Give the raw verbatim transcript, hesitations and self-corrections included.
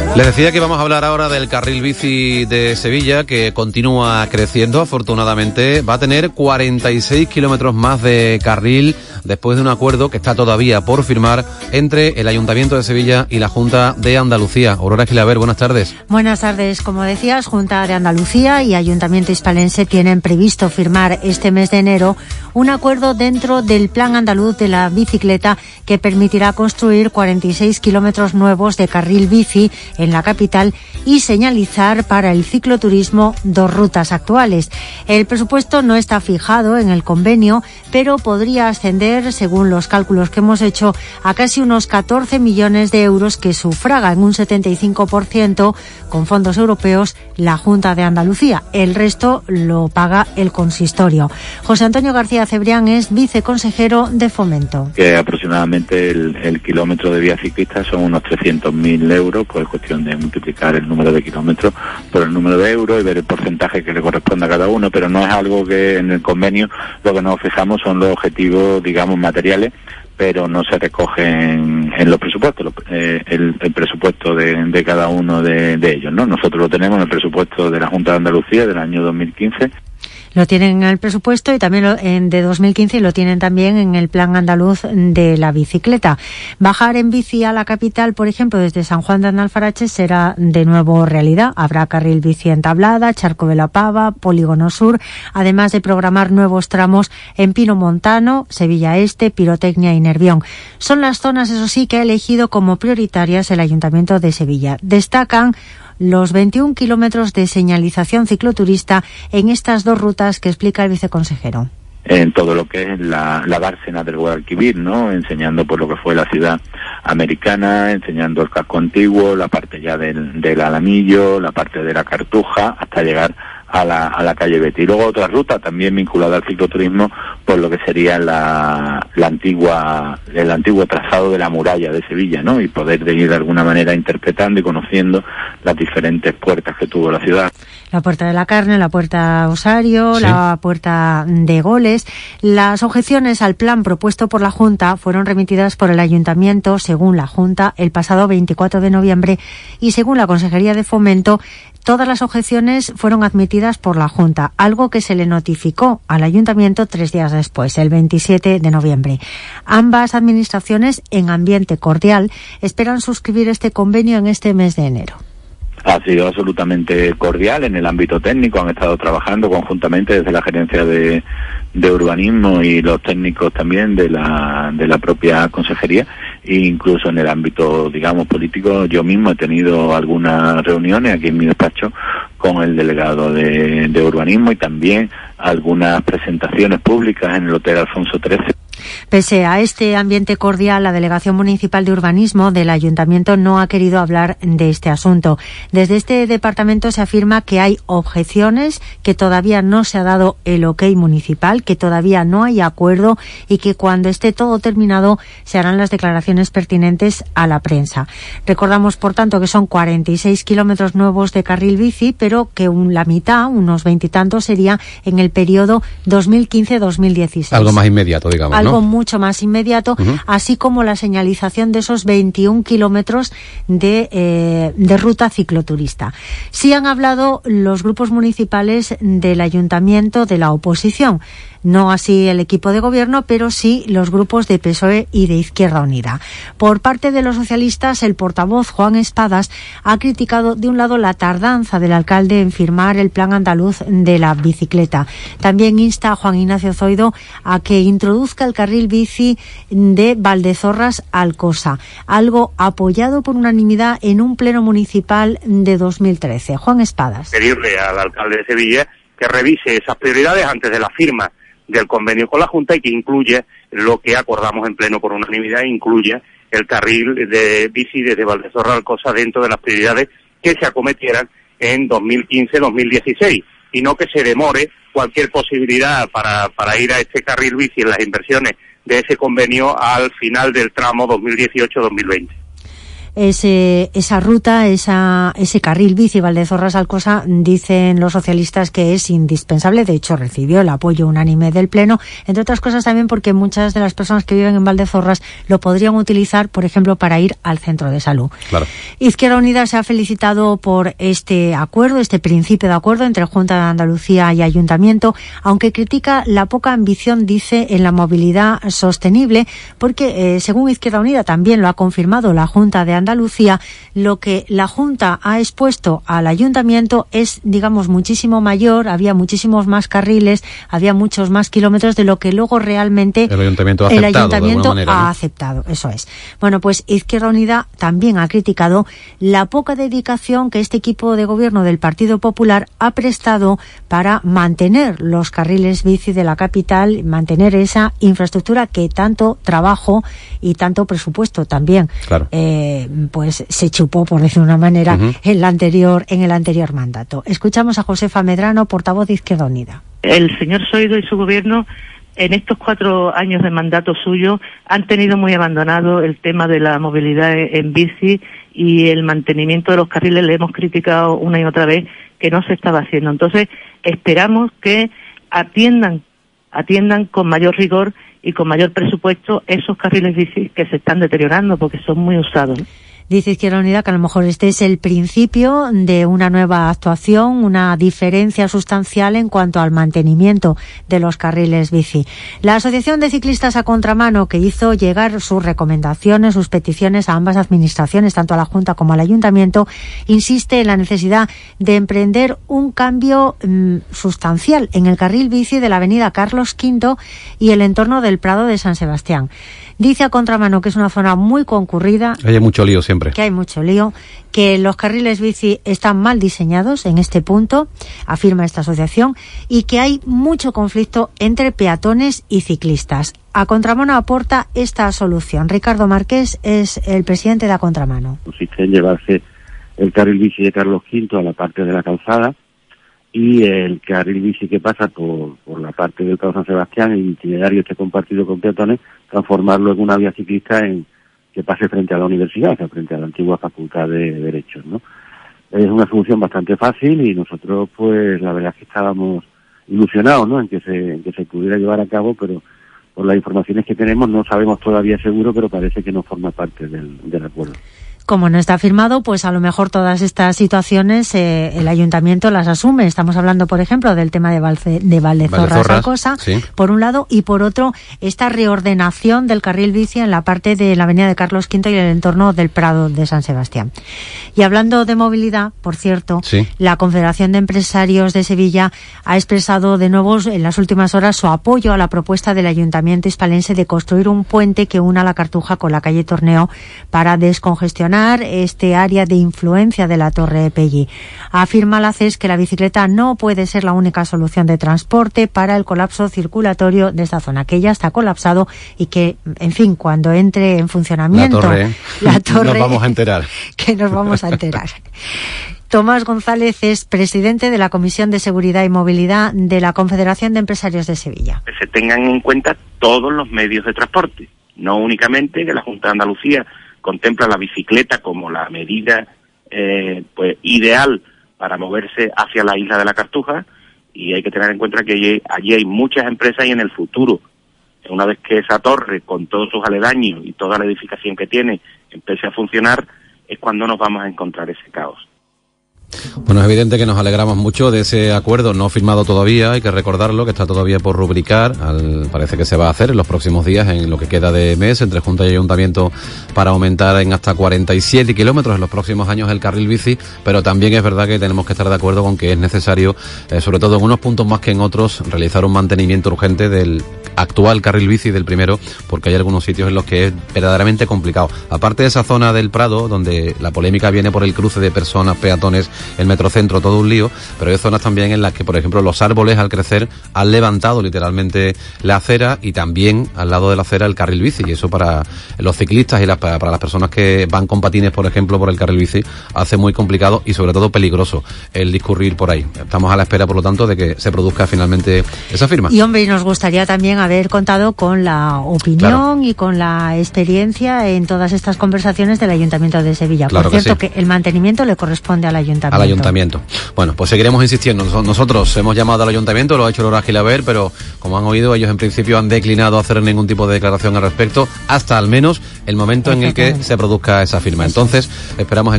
Les decía que vamos a hablar ahora del carril bici de Sevilla, que continúa creciendo, afortunadamente. Va a tener cuarenta y seis kilómetros más de carril después de un acuerdo que está todavía por firmar entre el Ayuntamiento de Sevilla y la Junta de Andalucía. Aurora Gilaber, buenas tardes. Buenas tardes. Como decías, Junta de Andalucía y Ayuntamiento hispalense tienen previsto firmar este mes de enero un acuerdo dentro del Plan Andaluz de la Bicicleta que permitirá construir cuarenta y seis kilómetros nuevos de carril bici en la capital y señalizar para el cicloturismo dos rutas actuales. El presupuesto no está fijado en el convenio, pero podría ascender, según los cálculos que hemos hecho, a casi unos catorce millones de euros que sufraga en un setenta y cinco por ciento con fondos europeos la Junta de Andalucía. El resto lo paga el consistorio. José Antonio García Cebrián es viceconsejero de Fomento. Que aproximadamente el, el kilómetro de vía ciclista son unos trescientos mil euros, pues es cuestión de multiplicar el número de kilómetros por el número de euros y ver el porcentaje que le corresponde a cada uno, pero no es algo que en el convenio lo que nos fijamos son los objetivos, digamos, materiales, pero no se recogen en los presupuestos, los, eh, el, el presupuesto de, de cada uno de, de ellos, ¿no? Nosotros lo tenemos en el presupuesto de la Junta de Andalucía del año dos mil quince. Lo tienen en el presupuesto y también lo, en, de dos mil quince y lo tienen también en el Plan Andaluz de la Bicicleta. Bajar en bici a la capital, por ejemplo, desde San Juan de Analfarache será de nuevo realidad. Habrá carril bici en Tablada, Charco de la Pava, Polígono Sur, además de programar nuevos tramos en Pino Montano, Sevilla Este, Pirotecnia y Nervión. Son las zonas, eso sí, que ha elegido como prioritarias el Ayuntamiento de Sevilla. Destacan los veintiún kilómetros de señalización cicloturista en estas dos rutas que explica el viceconsejero. En todo lo que es la, la dársena del Guadalquivir, ¿no? Enseñando por lo que fue la ciudad americana, enseñando el casco antiguo, la parte ya del, del Alamillo, la parte de la Cartuja, hasta llegar a la, a la calle Betis. Y luego otra ruta también vinculada al cicloturismo, por lo que sería la, la antigua, el antiguo trazado de la muralla de Sevilla, ¿no? Y poder de ir de alguna manera interpretando y conociendo las diferentes puertas que tuvo la ciudad. La Puerta de la Carne, la Puerta Osario, sí. La Puerta de Goles. Las objeciones al plan propuesto por la Junta fueron remitidas por el Ayuntamiento, según la Junta, el pasado veinticuatro de noviembre, y según la Consejería de Fomento, todas las objeciones fueron admitidas por la Junta, algo que se le notificó al Ayuntamiento tres días después, el veintisiete de noviembre. Ambas administraciones, en ambiente cordial, esperan suscribir este convenio en este mes de enero. Ha sido absolutamente cordial en el ámbito técnico, han estado trabajando conjuntamente desde la gerencia de, de urbanismo y los técnicos también de la, de la propia consejería, e incluso en el ámbito, digamos, político. Yo mismo he tenido algunas reuniones aquí en mi despacho con el delegado de, de urbanismo y también algunas presentaciones públicas en el Hotel Alfonso trece. Pese a este ambiente cordial, la Delegación Municipal de Urbanismo del Ayuntamiento no ha querido hablar de este asunto. Desde este departamento se afirma que hay objeciones, que todavía no se ha dado el ok municipal, que todavía no hay acuerdo y que cuando esté todo terminado se harán las declaraciones pertinentes a la prensa. Recordamos, por tanto, que son cuarenta y seis kilómetros nuevos de carril bici, pero que un, la mitad, unos veintitantos, sería en el periodo dos mil quince a dos mil dieciséis. Algo más inmediato, digamos, Algo ¿no? mucho más inmediato, uh-huh. Así como la señalización de esos veintiún kilómetros de, eh, de ruta cicloturista. Sí han hablado los grupos municipales del Ayuntamiento de la oposición. No así el equipo de gobierno, pero sí los grupos de P S O E y de Izquierda Unida. Por parte de los socialistas, el portavoz Juan Espadas ha criticado de un lado la tardanza del alcalde en firmar el plan andaluz de la bicicleta. También insta a Juan Ignacio Zoido a que introduzca el carril bici de Valdezorras a Alcosa, algo apoyado por unanimidad en un pleno municipal de dos mil trece. Juan Espadas. Pedirle al alcalde de Sevilla que revise esas prioridades antes de la firma del convenio con la Junta y que incluye lo que acordamos en pleno por unanimidad, incluye el carril de bici desde Valdezorra a Alcosa dentro de las prioridades que se acometieran en dos mil quince a dos mil dieciséis y no que se demore cualquier posibilidad para, para ir a este carril bici en las inversiones de ese convenio al final del tramo dos mil dieciocho a dos mil veinte. ese, esa ruta, esa, ese carril bici Valdezorras-Alcosa, dicen los socialistas que es indispensable. De hecho, recibió el apoyo unánime del Pleno, entre otras cosas también porque muchas de las personas que viven en Valdezorras lo podrían utilizar, por ejemplo, para ir al centro de salud. Claro. Izquierda Unida se ha felicitado por este acuerdo, este principio de acuerdo entre Junta de Andalucía y Ayuntamiento, aunque critica la poca ambición, dice, en la movilidad sostenible, porque eh, según Izquierda Unida, también lo ha confirmado la Junta de Andalucía, lo que la Junta ha expuesto al Ayuntamiento es, digamos, muchísimo mayor, había muchísimos más carriles, había muchos más kilómetros de lo que luego realmente el Ayuntamiento ha el aceptado. Ayuntamiento Manera, ha ¿no? aceptado, eso es. Bueno, pues Izquierda Unida también ha criticado la poca dedicación que este equipo de gobierno del Partido Popular ha prestado para mantener los carriles bici de la capital, mantener esa infraestructura que tanto trabajo y tanto presupuesto también claro. eh, pues se chupó, por decir de una manera, uh-huh. en la anterior en el anterior mandato. Escuchamos a Josefa Medrano, portavoz de Izquierda Unida. El señor Zoido y su gobierno en estos cuatro años de mandato suyo han tenido muy abandonado el tema de la movilidad en bici y el mantenimiento de los carriles. Le hemos criticado una y otra vez que no se estaba haciendo. Entonces esperamos que atiendan atiendan con mayor rigor y con mayor presupuesto esos carriles bici que se están deteriorando porque son muy usados. Dice Izquierda Unida que a lo mejor este es el principio de una nueva actuación, una diferencia sustancial en cuanto al mantenimiento de los carriles bici. La Asociación de Ciclistas a Contramano, que hizo llegar sus recomendaciones, sus peticiones a ambas administraciones, tanto a la Junta como al Ayuntamiento, insiste en la necesidad de emprender un cambio mmm, sustancial en el carril bici de la avenida Carlos quinto y el entorno del Prado de San Sebastián. Dice a Contramano que es una zona muy concurrida. Hay mucho lío siempre. Que hay mucho lío, que los carriles bici están mal diseñados en este punto, afirma esta asociación, y que hay mucho conflicto entre peatones y ciclistas. A Contramano aporta esta solución. Ricardo Márquez es el presidente de A Contramano. Consiste en llevarse el carril bici de Carlos quinto a la parte de la calzada y el carril bici que pasa por, por la parte del Prado San Sebastián, el itinerario este compartido con peatones, transformarlo en una vía ciclista en que pase frente a la universidad, o sea, frente a la antigua Facultad de Derechos, ¿no? Es una solución bastante fácil y nosotros, pues, la verdad es que estábamos ilusionados, ¿no?, en que se, en que se pudiera llevar a cabo, pero por las informaciones que tenemos no sabemos todavía seguro, pero parece que no forma parte del, del acuerdo. Como no está firmado, pues a lo mejor todas estas situaciones eh, el Ayuntamiento las asume. Estamos hablando, por ejemplo, del tema de, Valce, de Valdezorras-Alcosa, sí. por un lado, y por otro, esta reordenación del carril bici en la parte de la avenida de Carlos quinto y el entorno del Prado de San Sebastián. Y hablando de movilidad, por cierto, sí. la Confederación de Empresarios de Sevilla ha expresado de nuevo en las últimas horas su apoyo a la propuesta del Ayuntamiento hispalense de construir un puente que una la Cartuja con la calle Torneo para descongestionar este área de influencia de la Torre Pelli. Afirma la C E S que la bicicleta no puede ser la única solución de transporte para el colapso circulatorio de esta zona, que ya está colapsado y que, en fin, cuando entre en funcionamiento la torre, la torre nos vamos a enterar. Que nos vamos a enterar. Tomás González es presidente de la Comisión de Seguridad y Movilidad de la Confederación de Empresarios de Sevilla. Que se tengan en cuenta todos los medios de transporte, no únicamente que la Junta de Andalucía contempla la bicicleta como la medida eh, pues ideal para moverse hacia la isla de la Cartuja, y hay que tener en cuenta que allí, allí hay muchas empresas y en el futuro, una vez que esa torre con todos sus aledaños y toda la edificación que tiene empiece a funcionar, es cuando nos vamos a encontrar ese caos. Bueno, es evidente que nos alegramos mucho de ese acuerdo no firmado todavía, hay que recordarlo, que está todavía por rubricar, al, parece que se va a hacer en los próximos días, en lo que queda de mes, entre Junta y Ayuntamiento, para aumentar en hasta cuarenta y siete kilómetros en los próximos años el carril bici, pero también es verdad que tenemos que estar de acuerdo con que es necesario, eh, sobre todo en unos puntos más que en otros, realizar un mantenimiento urgente del actual carril bici del primero, porque hay algunos sitios en los que es verdaderamente complicado. Aparte de esa zona del Prado, donde la polémica viene por el cruce de personas, peatones el metrocentro todo un lío, pero hay zonas también en las que, por ejemplo, los árboles al crecer han levantado literalmente la acera y también al lado de la acera el carril bici, y eso para los ciclistas y las, para las personas que van con patines, por ejemplo, por el carril bici, hace muy complicado y sobre todo peligroso el discurrir por ahí. Estamos a la espera, por lo tanto, de que se produzca finalmente esa firma. Y hombre, nos gustaría también haber contado con la opinión claro. y con la experiencia en todas estas conversaciones del Ayuntamiento de Sevilla. Claro por cierto, que, sí. que el mantenimiento le corresponde al Ayuntamiento. Al Ayuntamiento. Bueno, pues seguiremos insistiendo. Nosotros hemos llamado al Ayuntamiento, lo ha hecho Laura Gilaber, pero como han oído, ellos en principio han declinado hacer ningún tipo de declaración al respecto hasta al menos el momento en el que se produzca esa firma. Entonces, esperamos